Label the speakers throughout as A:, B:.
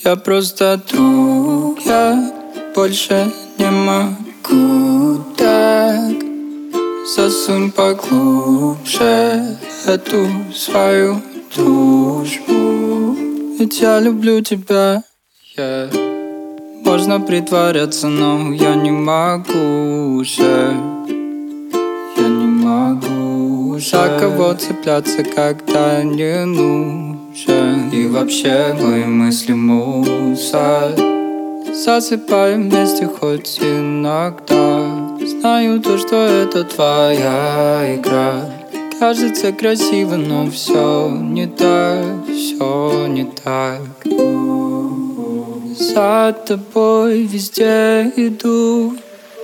A: Я просто друг, я больше не могу так. Засунь поглубже эту свою дружбу. Ведь я люблю тебя, Можно притворяться, но я не могу уже. Я не могу уже за кого цепляться, когда не нужен. И вообще мои мысли мусор. Засыпаем вместе хоть иногда. Знаю то, что это твоя игра. Кажется красиво, но все не так, все не так. За тобой везде иду.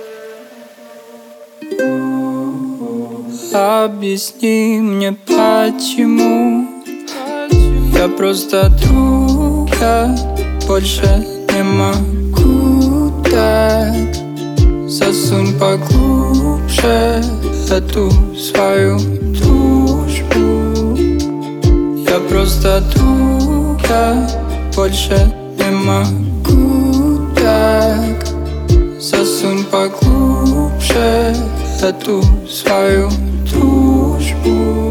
A: Объясни мне почему. Я просто друг, я больше не могу так. Засунь поглубже эту свою дружбу. Я просто друг, я больше не могу так. Засунь поглубже эту свою дружбу.